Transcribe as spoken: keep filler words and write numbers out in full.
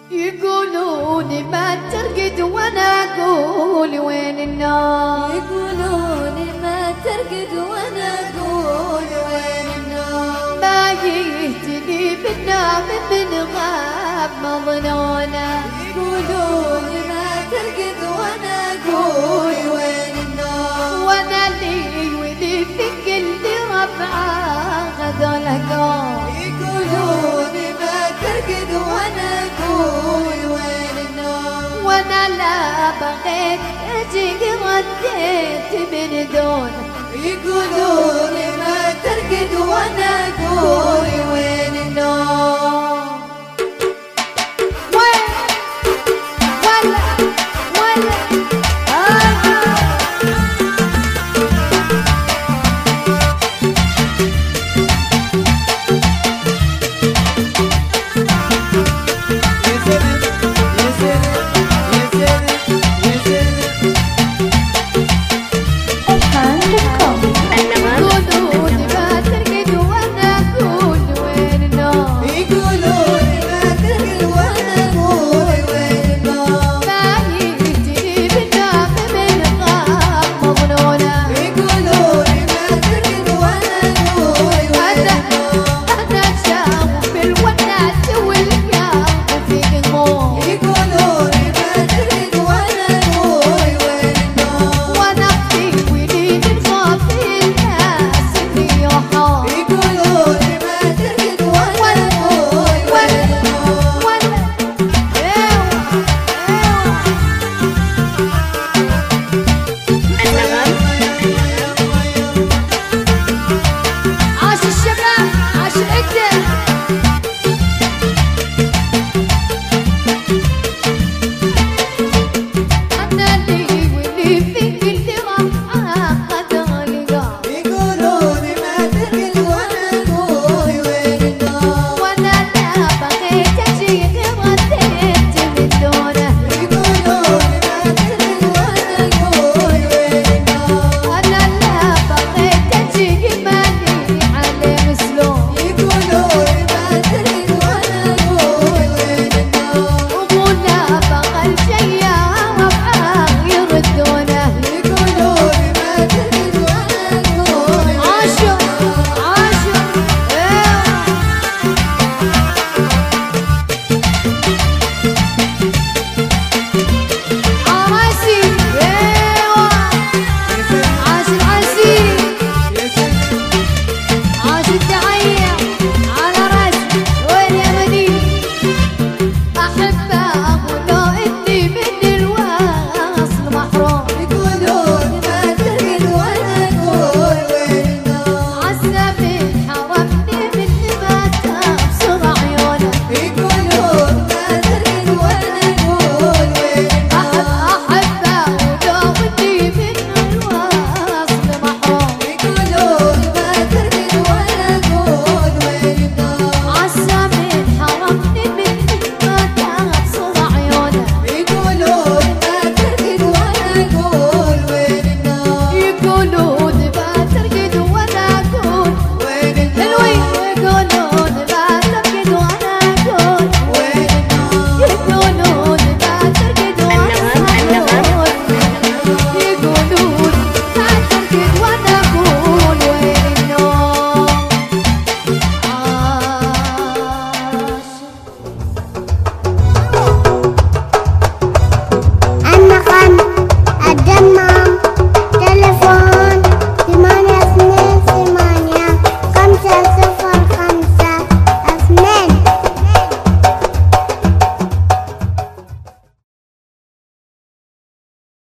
يقولون ما ترقد وانا اقول وين النوم. يقولون ما ترقد وانا اقول وين النوم. ما يهتني بالنوم من غاب مظنونه. يقولون ما ترقد وانا اقول وين النوم. وانا لي ولي في كل ربعه هذول قوم. يقولون ما ترقد وانا اقول وين النوم. وانا لا بغيت اجي رديت من دونه. يقولون ما ترقد وانا اقول وين النوم.